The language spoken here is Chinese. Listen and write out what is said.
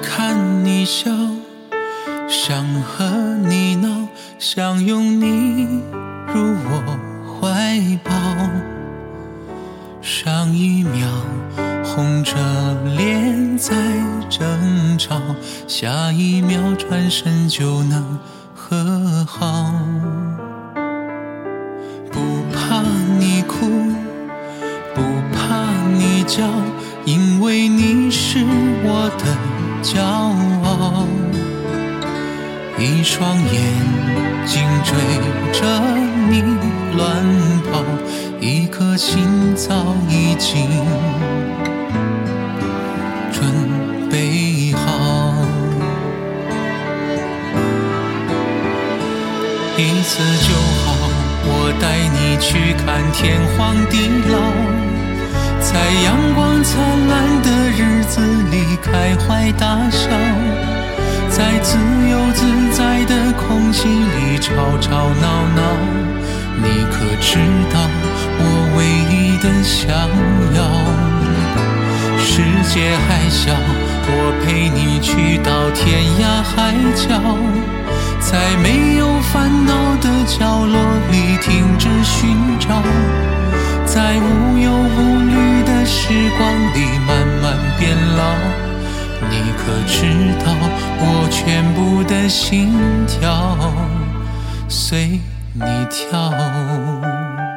看你笑，想和你闹，想拥你入我怀抱。上一秒红着脸在争吵，下一秒转身就能和好。不怕你哭，不怕你叫，因为你是我的骄傲。一双眼睛追着你乱跑，一颗心早已经准备好。一次就好，我带你去看天荒地老，在阳光灿烂的日子里开怀大笑，在自由自在的空气里吵吵闹闹。你可知道我唯一的想要？世界还小，我陪你去到天涯海角，在没有烦恼的角落里停止寻找，在无忧无虑的时光里慢慢变老。你可知道我全部的心跳随你跳。